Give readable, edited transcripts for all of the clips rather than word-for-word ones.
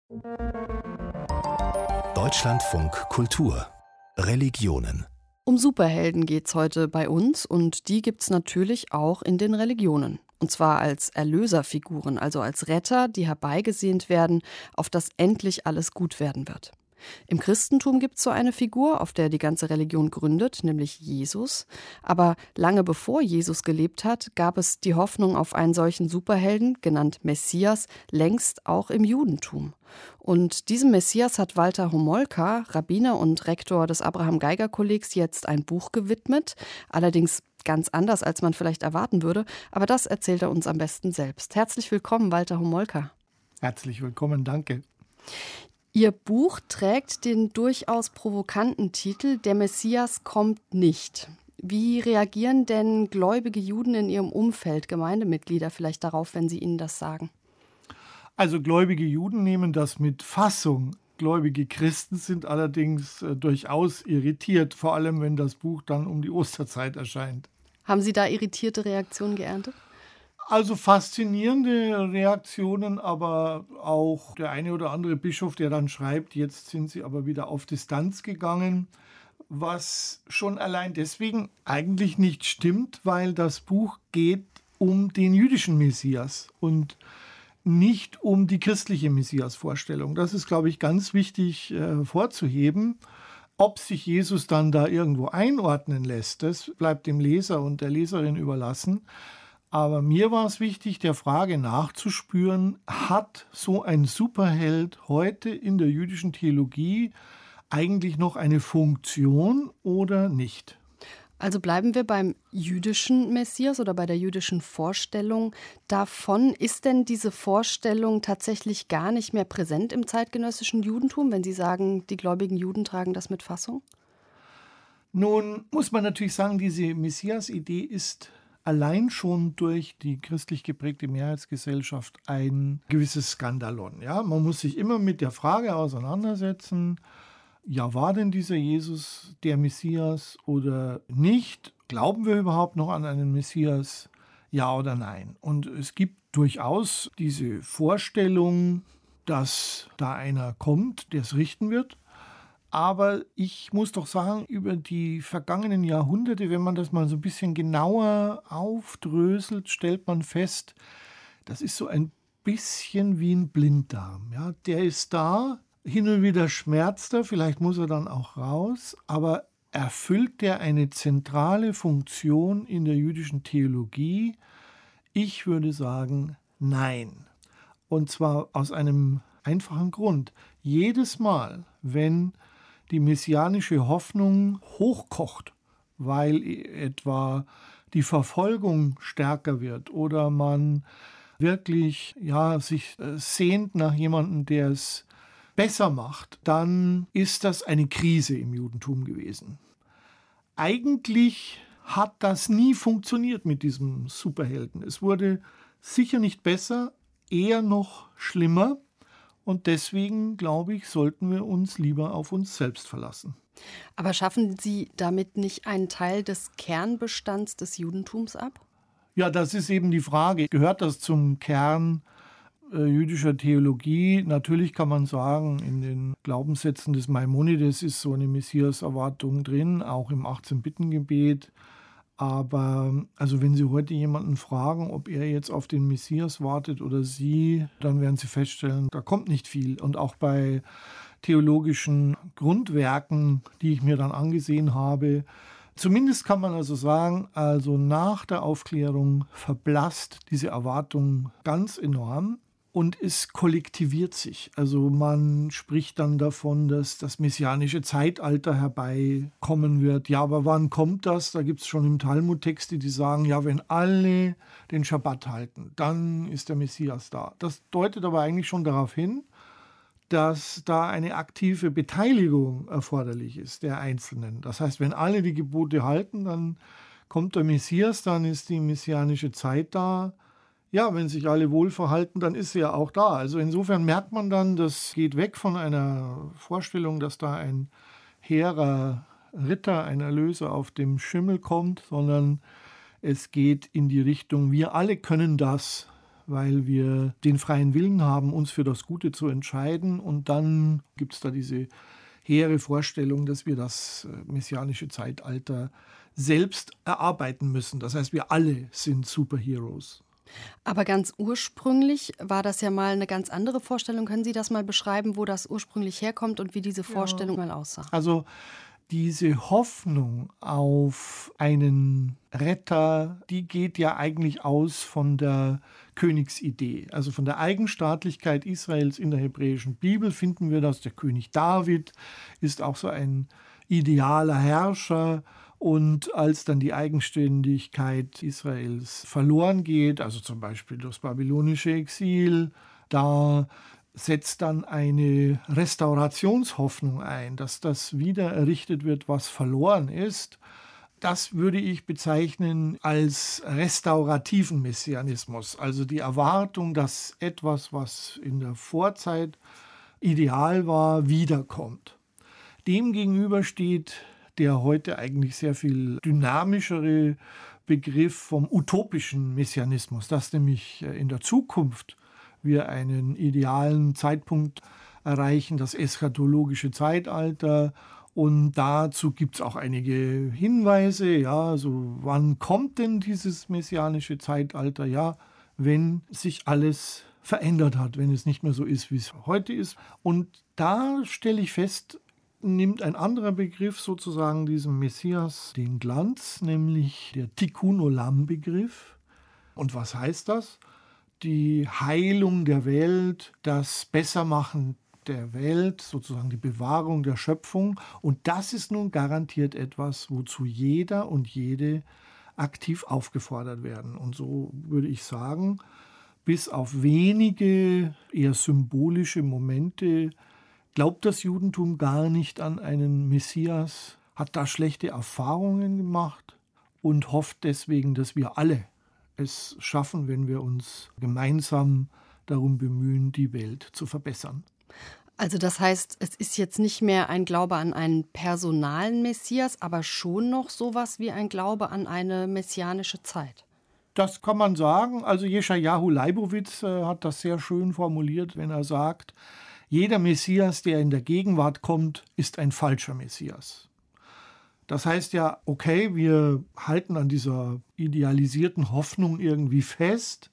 Deutschlandfunk Kultur Religionen. Um Superhelden geht's heute bei uns und die gibt's natürlich auch in den Religionen. Und zwar als Erlöserfiguren, also als Retter, die herbeigesehnt werden, auf das endlich alles gut werden wird. Im Christentum gibt's so eine Figur, auf der die ganze Religion gründet, nämlich Jesus. Aber lange bevor Jesus gelebt hat, gab es die Hoffnung auf einen solchen Superhelden, genannt Messias, längst auch im Judentum. Und diesem Messias hat Walter Homolka, Rabbiner und Rektor des Abraham-Geiger-Kollegs, jetzt ein Buch gewidmet. Allerdings ganz anders, als man vielleicht erwarten würde. Aber das erzählt er uns am besten selbst. Herzlich willkommen, Walter Homolka. Herzlich willkommen, danke. Ihr Buch trägt den durchaus provokanten Titel »Der Messias kommt nicht«. Wie reagieren denn gläubige Juden in ihrem Umfeld, Gemeindemitglieder vielleicht darauf, wenn sie ihnen das sagen? Also gläubige Juden nehmen das mit Fassung. Gläubige Christen sind allerdings durchaus irritiert, vor allem wenn das Buch dann um die Osterzeit erscheint. Haben Sie da irritierte Reaktionen geerntet? Also faszinierende Reaktionen, aber auch der eine oder andere Bischof, der dann schreibt, jetzt sind sie aber wieder auf Distanz gegangen, was schon allein deswegen eigentlich nicht stimmt, weil das Buch geht um den jüdischen Messias und nicht um die christliche Messias-Vorstellung. Das ist, glaube ich, ganz wichtig hervorzuheben. Ob sich Jesus dann da irgendwo einordnen lässt, das bleibt dem Leser und der Leserin überlassen. Aber mir war es wichtig, der Frage nachzuspüren, hat so ein Superheld heute in der jüdischen Theologie eigentlich noch eine Funktion oder nicht? Also bleiben wir beim jüdischen Messias oder bei der jüdischen Vorstellung davon. Ist denn diese Vorstellung tatsächlich gar nicht mehr präsent im zeitgenössischen Judentum, wenn Sie sagen, die gläubigen Juden tragen das mit Fassung? Nun muss man natürlich sagen, diese Messias-Idee ist allein schon durch die christlich geprägte Mehrheitsgesellschaft ein gewisses Skandalon. Ja? Man muss sich immer mit der Frage auseinandersetzen, ja, war denn dieser Jesus der Messias oder nicht? Glauben wir überhaupt noch an einen Messias? Ja oder nein? Und es gibt durchaus diese Vorstellung, dass da einer kommt, der es richten wird. Aber ich muss doch sagen, über die vergangenen Jahrhunderte, wenn man das mal so ein bisschen genauer aufdröselt, stellt man fest, das ist so ein bisschen wie ein Blinddarm. Ja? Der ist da, hin und wieder schmerzt er, vielleicht muss er dann auch raus, aber erfüllt der eine zentrale Funktion in der jüdischen Theologie? Ich würde sagen, nein. Und zwar aus einem einfachen Grund. Jedes Mal, wenn die messianische Hoffnung hochkocht, weil etwa die Verfolgung stärker wird oder man wirklich sich sehnt nach jemandem, der es besser macht, dann ist das eine Krise im Judentum gewesen. Eigentlich hat das nie funktioniert mit diesem Superhelden. Es wurde sicher nicht besser, eher noch schlimmer. Und deswegen, glaube ich, sollten wir uns lieber auf uns selbst verlassen. Aber schaffen Sie damit nicht einen Teil des Kernbestands des Judentums ab? Ja, das ist eben die Frage. Gehört das zum Kern jüdischer Theologie? Natürlich kann man sagen, in den Glaubenssätzen des Maimonides ist so eine Messias-Erwartung drin, auch im 18-Bitten-Gebet. Aber also wenn Sie heute jemanden fragen, ob er jetzt auf den Messias wartet oder sie, dann werden Sie feststellen, da kommt nicht viel. Und auch bei theologischen Grundwerken, die ich mir dann angesehen habe, zumindest kann man also sagen, also nach der Aufklärung verblasst diese Erwartung ganz enorm. Und es kollektiviert sich. Also man spricht dann davon, dass das messianische Zeitalter herbeikommen wird. Ja, aber wann kommt das? Da gibt es schon im Talmud Texte, die sagen, ja, wenn alle den Schabbat halten, dann ist der Messias da. Das deutet aber eigentlich schon darauf hin, dass da eine aktive Beteiligung erforderlich ist der Einzelnen. Das heißt, wenn alle die Gebote halten, dann kommt der Messias, dann ist die messianische Zeit da. Ja, wenn sich alle wohl verhalten, dann ist sie ja auch da. Also insofern merkt man dann, das geht weg von einer Vorstellung, dass da ein hehrer Ritter, ein Erlöser auf dem Schimmel kommt, sondern es geht in die Richtung, wir alle können das, weil wir den freien Willen haben, uns für das Gute zu entscheiden. Und dann gibt es da diese hehre Vorstellung, dass wir das messianische Zeitalter selbst erarbeiten müssen. Das heißt, wir alle sind Superheroes. Aber ganz ursprünglich war das ja mal eine ganz andere Vorstellung. Können Sie das mal beschreiben, wo das ursprünglich herkommt und wie diese Vorstellung mal aussah? Also diese Hoffnung auf einen Retter, die geht ja eigentlich aus von der Königsidee. Also von der Eigenstaatlichkeit Israels in der hebräischen Bibel finden wir das. Der König David ist auch so ein idealer Herrscher. Und als dann die Eigenständigkeit Israels verloren geht, also zum Beispiel durchs babylonische Exil, da setzt dann eine Restaurationshoffnung ein, dass das wieder errichtet wird, was verloren ist. Das würde ich bezeichnen als restaurativen Messianismus, also die Erwartung, dass etwas, was in der Vorzeit ideal war, wiederkommt. Demgegenüber steht der heute eigentlich sehr viel dynamischere Begriff vom utopischen Messianismus, dass nämlich in der Zukunft wir einen idealen Zeitpunkt erreichen, das eschatologische Zeitalter. Und dazu gibt es auch einige Hinweise, ja, so wann kommt denn dieses messianische Zeitalter? Ja, wenn sich alles verändert hat, wenn es nicht mehr so ist, wie es heute ist. Und da stelle ich fest, nimmt ein anderer Begriff sozusagen diesem Messias den Glanz, nämlich der Tikkun Olam-Begriff. Und was heißt das? Die Heilung der Welt, das Bessermachen der Welt, sozusagen die Bewahrung der Schöpfung. Und das ist nun garantiert etwas, wozu jeder und jede aktiv aufgefordert werden. Und so würde ich sagen, bis auf wenige eher symbolische Momente glaubt das Judentum gar nicht an einen Messias, hat da schlechte Erfahrungen gemacht und hofft deswegen, dass wir alle es schaffen, wenn wir uns gemeinsam darum bemühen, die Welt zu verbessern. Also das heißt, es ist jetzt nicht mehr ein Glaube an einen personalen Messias, aber schon noch sowas wie ein Glaube an eine messianische Zeit. Das kann man sagen. Also Jeschajahu Leibowitz hat das sehr schön formuliert, wenn er sagt, jeder Messias, der in der Gegenwart kommt, ist ein falscher Messias. Das heißt ja, okay, wir halten an dieser idealisierten Hoffnung irgendwie fest,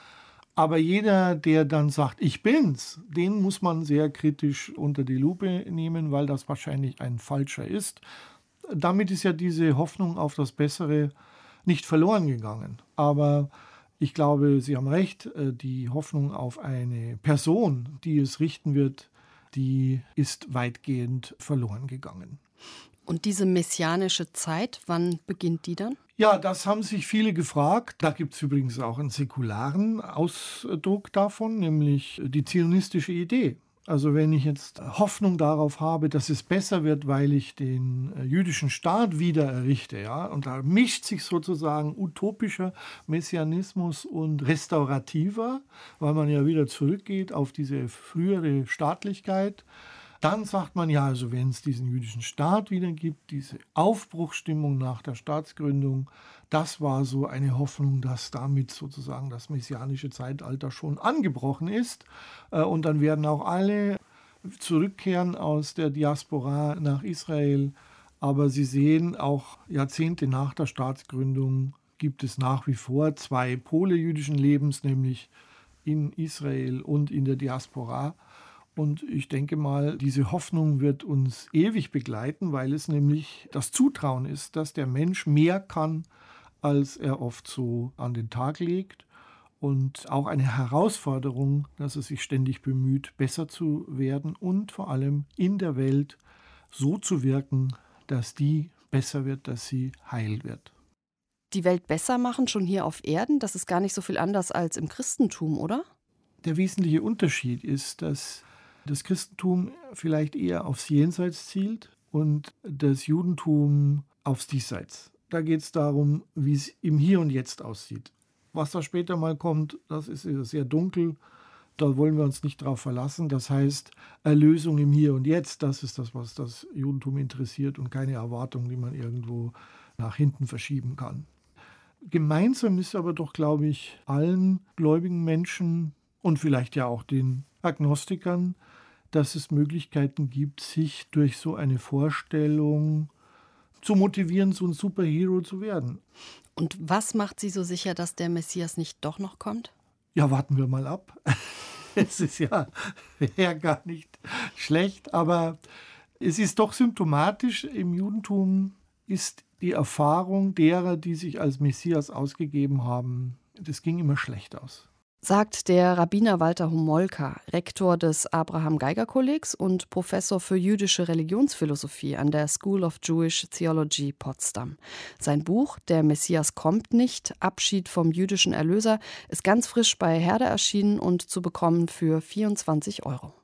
aber jeder, der dann sagt, ich bin's, den muss man sehr kritisch unter die Lupe nehmen, weil das wahrscheinlich ein falscher ist. Damit ist ja diese Hoffnung auf das Bessere nicht verloren gegangen. Aber ich glaube, Sie haben recht, die Hoffnung auf eine Person, die es richten wird, die ist weitgehend verloren gegangen. Und diese messianische Zeit, wann beginnt die dann? Ja, das haben sich viele gefragt. Da gibt es übrigens auch einen säkularen Ausdruck davon, nämlich die zionistische Idee. Also wenn ich jetzt Hoffnung darauf habe, dass es besser wird, weil ich den jüdischen Staat wieder errichte, ja, und da mischt sich sozusagen utopischer Messianismus und restaurativer, weil man ja wieder zurückgeht auf diese frühere Staatlichkeit. Dann sagt man ja, also wenn es diesen jüdischen Staat wieder gibt, diese Aufbruchsstimmung nach der Staatsgründung, das war so eine Hoffnung, dass damit sozusagen das messianische Zeitalter schon angebrochen ist. Und dann werden auch alle zurückkehren aus der Diaspora nach Israel. Aber Sie sehen, auch Jahrzehnte nach der Staatsgründung gibt es nach wie vor zwei Pole jüdischen Lebens, nämlich in Israel und in der Diaspora. Und ich denke mal, diese Hoffnung wird uns ewig begleiten, weil es nämlich das Zutrauen ist, dass der Mensch mehr kann, als er oft so an den Tag legt. Und auch eine Herausforderung, dass er sich ständig bemüht, besser zu werden und vor allem in der Welt so zu wirken, dass die besser wird, dass sie heil wird. Die Welt besser machen, schon hier auf Erden, das ist gar nicht so viel anders als im Christentum, oder? Der wesentliche Unterschied ist, dass das Christentum vielleicht eher aufs Jenseits zielt und das Judentum aufs Diesseits. Da geht es darum, wie es im Hier und Jetzt aussieht. Was da später mal kommt, das ist sehr dunkel. Da wollen wir uns nicht drauf verlassen. Das heißt, Erlösung im Hier und Jetzt, das ist das, was das Judentum interessiert und keine Erwartung, die man irgendwo nach hinten verschieben kann. Gemeinsam ist aber doch, glaube ich, allen gläubigen Menschen und vielleicht ja auch den Agnostikern, dass es Möglichkeiten gibt, sich durch so eine Vorstellung zu motivieren, so ein Superhero zu werden. Und was macht Sie so sicher, dass der Messias nicht doch noch kommt? Ja, warten wir mal ab. Es ist ja gar nicht schlecht, aber es ist doch symptomatisch. Im Judentum ist die Erfahrung derer, die sich als Messias ausgegeben haben, das ging immer schlecht aus. Sagt der Rabbiner Walter Homolka, Rektor des Abraham-Geiger-Kollegs und Professor für jüdische Religionsphilosophie an der School of Jewish Theology Potsdam. Sein Buch »Der Messias kommt nicht. Abschied vom jüdischen Erlöser« ist ganz frisch bei Herder erschienen und zu bekommen für 24 €.